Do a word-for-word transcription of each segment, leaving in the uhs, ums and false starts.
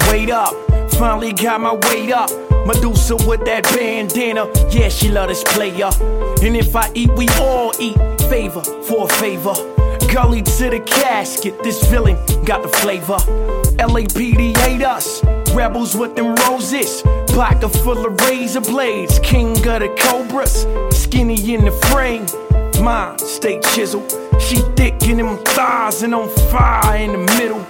Wait up, finally got my weight up. Medusa with that bandana, yeah, she love this player. And if I eat, we all eat. Favor for a favor. Gully to the casket, this villain got the flavor. L A P D hate us, rebels with them roses. Pocket full of razor blades, king of the cobras. Skinny in the frame, mine stay chiseled. She thick in them thighs and on fire in the middle.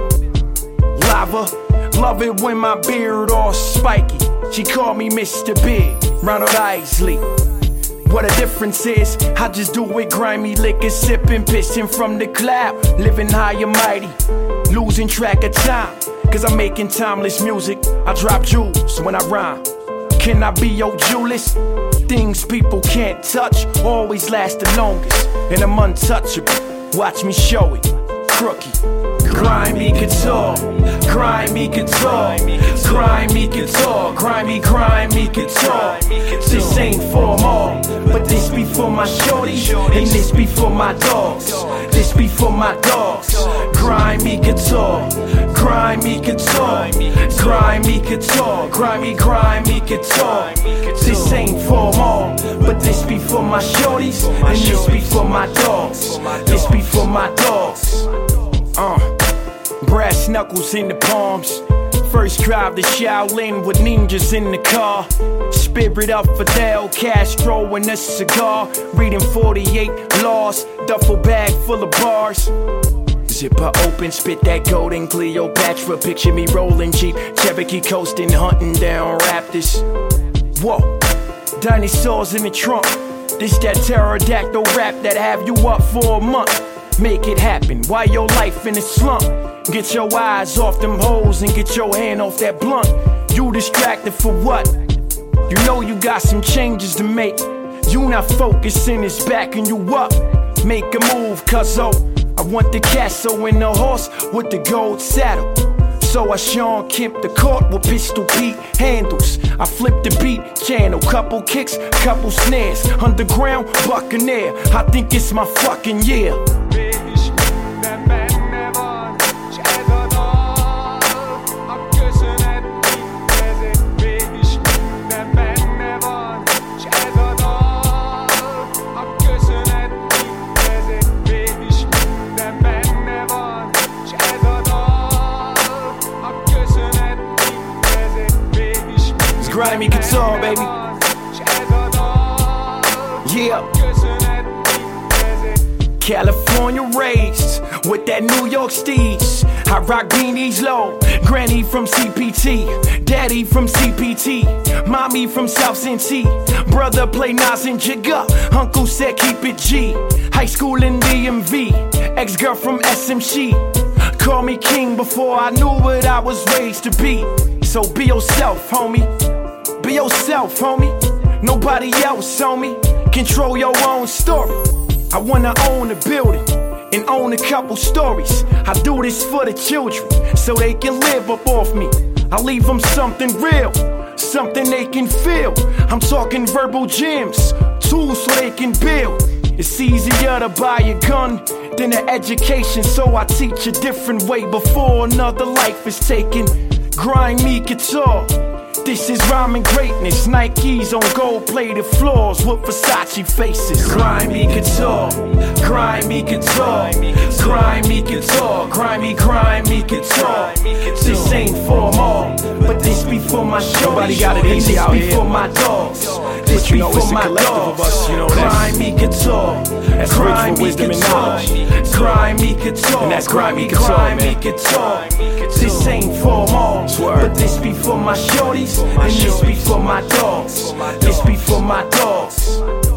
Lava, love it when my beard all spiky. She called me Mister Big, Ronald Isley. What a difference is, I just do it grimy, liquor sipping, pissing from the cloud, living high and mighty, losing track of time, cause I'm making timeless music. I drop jewels when I rhyme. Can I be your Julius? Things people can't touch always last the longest, and I'm untouchable. Watch me show it, crookie. Grimy guitar, grimy guitar, grimy guitar, grimy, grimy guitar. This ain't for them all, but this be for my shorties, and this be for my dogs. This be for my dogs. Grimy guitar, grimy guitar, grimy guitar, grimy, grimy guitar. This ain't for them all, but this be for my shorties, and this be for my dogs. This be for my dogs. Uh, brass knuckles in the palms. First drive to Shaolin with ninjas in the car. Spirit of Fidel Castro and a cigar. Reading forty-eight laws, duffel bag full of bars. Zipper open, spit that golden Cleopatra. Picture me rolling Jeep, Cherokee coasting, hunting down raptors. Whoa, dinosaurs in the trunk. This that pterodactyl rap that have you up for a month. Make it happen, why your life in a slump? Get your eyes off them hoes and get your hand off that blunt. You distracted for what? You know you got some changes to make. You not focusing, it's backing you up. Make a move, cuz oh, I want the castle and the horse with the gold saddle. So I Sean Kemp the court with Pistol Pete handles. I flip the beat channel, couple kicks, couple snares. Underground Buccaneer, I think it's my fucking year. Grimy guitar, baby. Yeah. California raised with that New York steez. I rock beanies low. Granny from C P T, daddy from C P T, mommy from South Cincy. Brother play Nas and Jigga. Uncle said keep it G. High school in D M V. Ex-girl from S M C. Call me king before I knew what I was raised to be. So be yourself, homie. Be yourself, homie. Nobody else, homie. Control your own story. I wanna own a building and own a couple stories. I do this for the children so they can live up off me. I leave them something real, something they can feel. I'm talking verbal gems, tools so they can build. It's easier to buy a gun than an education, so I teach a different way before another life is taken. Grimy guitar. This is rhyming greatness. Nikes on gold-plated floors with Versace faces. Grimy guitar, grimy guitar, grimy guitar, grimy, grimy guitar. This ain't for them all, but this be for my shorties. Nobody got it easy out here. This be for my dogs. This be for my dogs. Grimy guitar, grimy guitar, grimy guitar, and that's grimy guitar, grimy guitar. This ain't for them all, but this be for my shorties. And this be for my dogs. This be for my dogs.